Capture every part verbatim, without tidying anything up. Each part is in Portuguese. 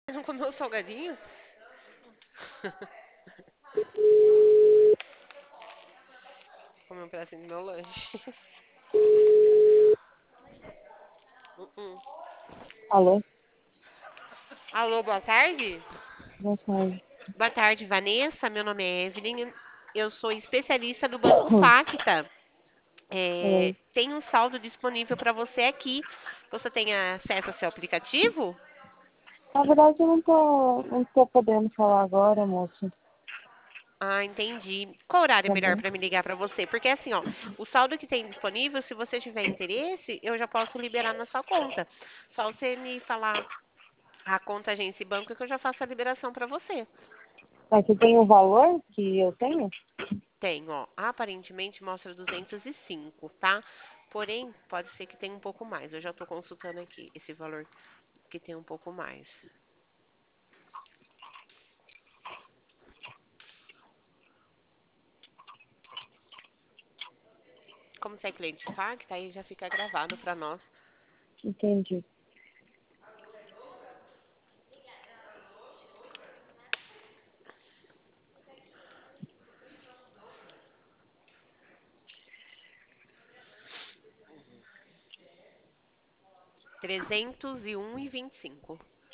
Não comeu salgadinho? Comeu um pedacinho do meu lanche. Uh-uh. Alô? Alô, boa tarde? Boa tarde. Boa tarde, Vanessa. Meu nome é Evelyn. Eu sou especialista do Banco Facta. É, Oi. tem um saldo disponível para você aqui. Você tem acesso ao seu aplicativo? Na verdade, eu não tô, não tô podendo falar agora, moço. Ah, entendi. Qual horário é Tá melhor bom? para me ligar para você? Porque assim, ó, o saldo que tem disponível, se você tiver interesse, eu já posso liberar na sua conta. Só você me falar a conta, agência e banco que eu já faço a liberação para você. Mas você tem o valor que eu tenho? Tem, ó, aparentemente mostra duzentos e cinco, tá? Porém, pode ser que tenha um pouco mais. Eu já estou consultando aqui esse valor que tem um pouco mais. Como você é cliente Facta, aí já fica gravado para nós. Entendi. trezentos e um e vinte e cinco.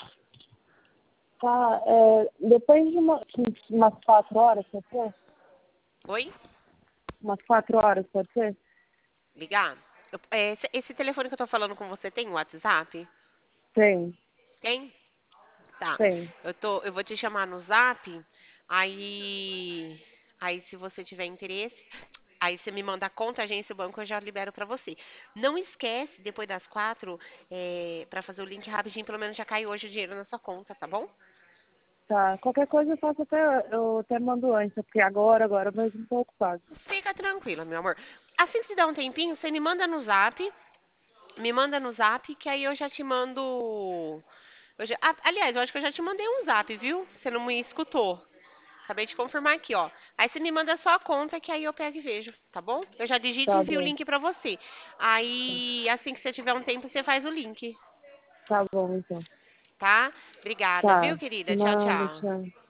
Tá, é, depois de uma, umas quatro horas, pode ser? Oi? Umas quatro horas, pode ser? Ligar? Eu- é, Esse, esse telefone que eu tô falando com você tem WhatsApp? Tem, Tem? Tá. tem. Eu tô, eu vou te chamar no Zap. Aí, aí se você tiver interesse, aí você me manda a conta, agência, o banco, eu já libero pra você. Não esquece, depois das quatro, é, para fazer o link rapidinho, pelo menos já cai hoje o dinheiro na sua conta, tá bom? Tá, qualquer coisa eu faço até, eu até mando antes, porque agora, agora mesmo estou ocupado. Fica tranquila, meu amor. Assim que se der um tempinho, você me manda no Zap, me manda no Zap, que aí eu já te mando. Eu já- ah, aliás, eu acho que eu já te mandei um Zap, viu? Você não me escutou. Acabei de confirmar aqui, ó. Aí você me manda só a conta que aí eu pego e vejo, tá bom? Eu já digito e Tá envio o bom, link pra você. Aí, assim que você tiver um tempo, você faz o link, tá bom então. tá? Obrigada, viu, Tá, querida? Tchau, nada, tchau. tchau.